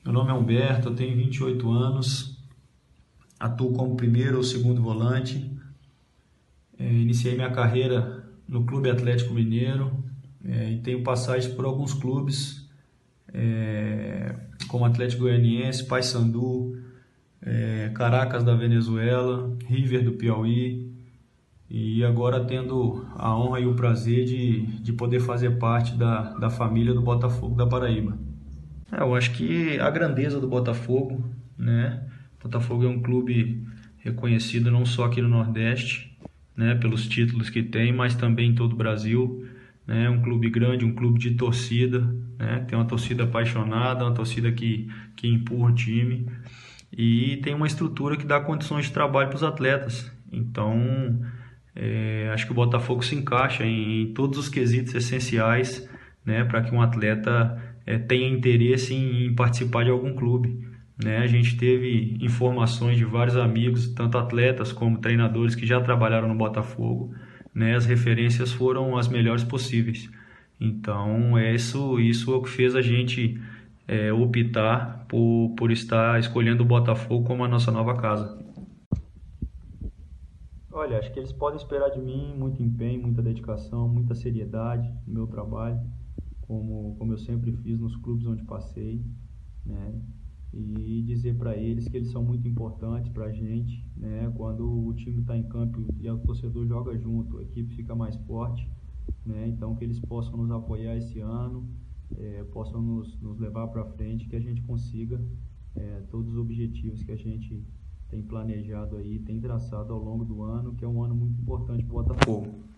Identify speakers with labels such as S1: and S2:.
S1: Meu nome é Humberto, eu tenho 28 anos, atuo como primeiro ou segundo volante. Iniciei minha carreira no Clube Atlético Mineiro e tenho passagens por alguns clubes, como Atlético Goianiense, Paysandu, Caracas da Venezuela, River do Piauí, e agora tendo a honra e o prazer de poder fazer parte da família do Botafogo da Paraíba. Eu acho que a grandeza do Botafogo, né? O Botafogo é um clube reconhecido não só aqui no Nordeste, né, pelos títulos que tem, mas também em todo o Brasil, né? É um clube grande, um clube de torcida, né? Tem uma torcida apaixonada, uma torcida que empurra o time e tem uma estrutura que dá condições de trabalho para os atletas. Então, acho que o Botafogo se encaixa em todos os quesitos essenciais, né, para que um atleta tenha interesse em participar de algum clube. Né? A gente teve informações de vários amigos, tanto atletas como treinadores que já trabalharam no Botafogo. Né? As referências foram as melhores possíveis. Então, isso é o que fez a gente optar por estar escolhendo o Botafogo como a nossa nova casa. Olha, acho que eles podem esperar de mim muito empenho, muita dedicação, muita seriedade no meu trabalho, como eu sempre fiz nos clubes onde passei, né? E dizer para eles que eles são muito importantes para a gente, né? Quando o time está em campo e o torcedor joga junto, a equipe fica mais forte, né? Então que eles possam nos apoiar esse ano, possam nos levar para frente, que a gente consiga todos os objetivos que a gente tem planejado aí, tem traçado ao longo do ano, que é um ano muito importante para o Botafogo.